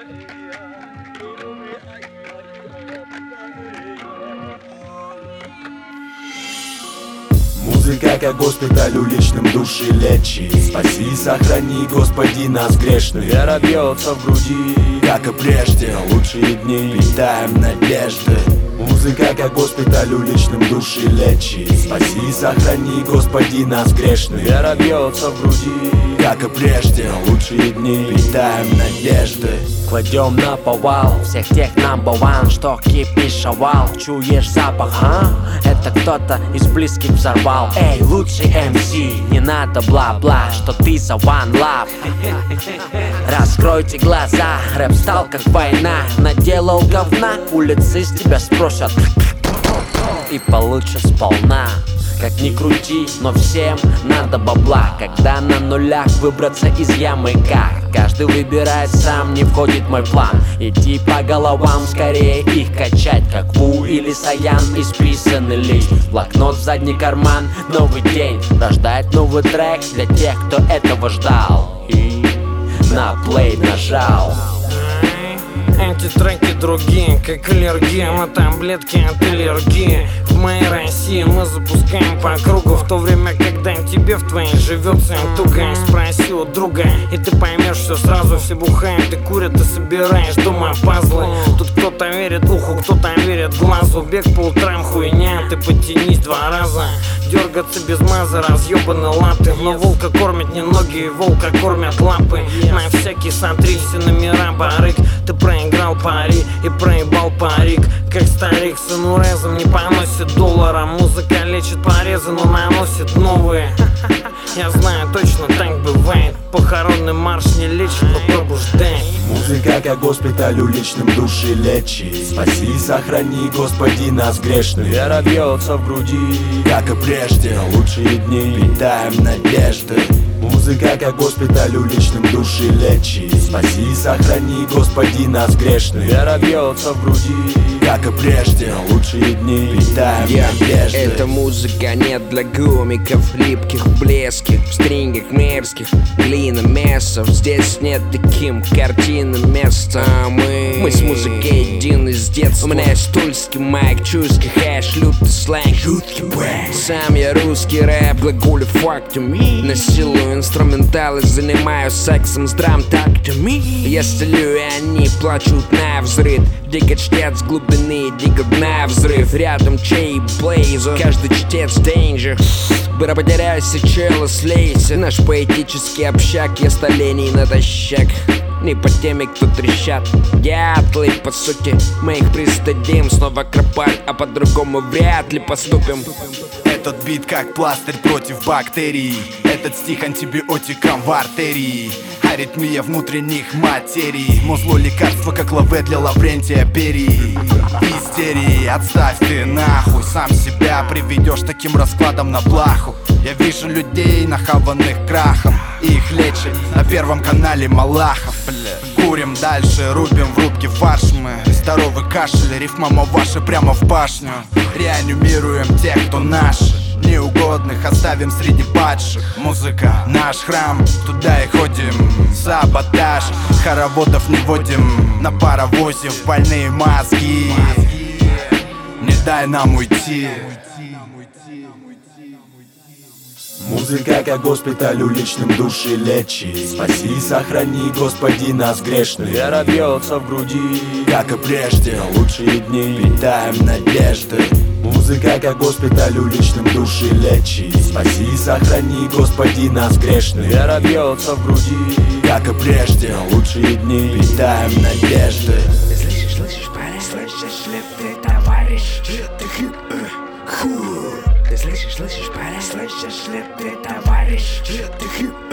Музыка как госпиталь уличным души лечи. Спаси, сохрани, Господи, нас грешных. Вера бьется в груди, как и прежде. На лучшие дни питаем надежды. Музыка как госпиталь уличным души лечи. Спаси, сохрани, Господи, нас грешных. Вера бьется в груди, как и прежде. На лучшие дни питаем надежды. Кладем на повал всех тех number one, что кипишевал. Чуешь запах, а? Это кто-то из близких взорвал. Эй, лучший MC, не надо бла-бла, что ты за one love. Раскройте глаза, рэп стал как война. Наделал говна, улицы с тебя спросят и получишь сполна. Как ни крути, но всем надо бабла. Когда на нулях выбраться из ямы как? Каждый выбирает сам, не входит в мой план. Идти по головам, скорее их качать. Как Ву или Саян, исписанный лист. Блокнот в задний карман, новый день. Рождает новый трек для тех, кто этого ждал. И на плей нажал. Эти треки другие, как аллергия на таблетки от аллергии. В моей России мы запускаем по кругу, в то время, когда тебе в твоей живется туго. Спроси у друга, и ты поймешь все сразу. Все бухают и курят, ты собираешь дома пазлы. Тут кто-то верит уху, кто-то верит глазу. Бег по утрам хуйня, ты потянись 2 раза. Дергаться без маза, разъебаны латы. Но волка кормят не ноги, волка кормят лапы. На всякий смотри, все номера барык. Ты проиграл пари и проебал парик. Как старик с инурезом не поносит доллара. Музыка лечит порезы, но наносит новые. Я знаю, точно так бывает. Похоронный марш не лечит, но пробуждает. Музыка как госпиталь уличным души лечи. Спаси, сохрани, Господи, нас грешных. Вера бьется в груди, как и прежде. На лучшие дни питаем надежды. Музыка как госпиталь уличным души лечи. Спаси, сохрани, Господи, нас грешных. Вера бьется в груди, как и прежде. На лучшие дни питаем надежды. Эта музыка не для гомиков, липких, блеских, в стрингах мерзких, глина месов. Здесь нет таким картинам места. Мы с музыкой един из детства. У меня есть тульский майк, чуйский хэш, лютый сленг. Сам я русский рэп, глаголю fuck to me. Насилую инструменталы, занимаюсь сексом с драм так to me. Я стелю, и они плачут на взрыв. Дико чтец глубины, дико на взрыв. Рядом чей блейзер, каждый чтец danger. Быстро потеряйся, чела, слейся. Наш поэтический общак, я столетий натощак. Не по теме, кто трещат дятлы. По сути, мы их пристыдим. Снова кропать, а по-другому вряд ли поступим. Этот бит как пластырь против бактерий. Этот стих антибиотиком в артерии. Аритмия внутренних материй. Музло лекарство, как лаве для Лаврентия Берии. Истерии, отставь ты нахуй. Сам себя приведешь таким раскладом на плаху. Я вижу людей, нахаванных крахом. Их лечит на Первом канале Малахов. Курим дальше, рубим в рубке фарш мы. Здоровый кашель, рифмама ваши прямо в башню. Реанимируем тех, кто наши. Неугодных оставим среди падших. Музыка наш храм, туда и ходим. Саботаж, хороводов не водим. На паровозе в больные мозги. Не дай нам уйти. Музыка как госпиталь уличным души лечи. Спаси, сохрани, Господи, нас грешных. Вера бьется в груди, как и прежде. На лучшие дни питаем надежды. Музыка как госпиталь уличным души лечи. Спаси, сохрани, Господи, нас грешных. Вера бьется в груди, как и прежде. На лучшие дни питаем надежды. Слышишь, парень, слышишь ли ты, товарищ? Ты слышишь, парень, слышишь ли ты, товарищ?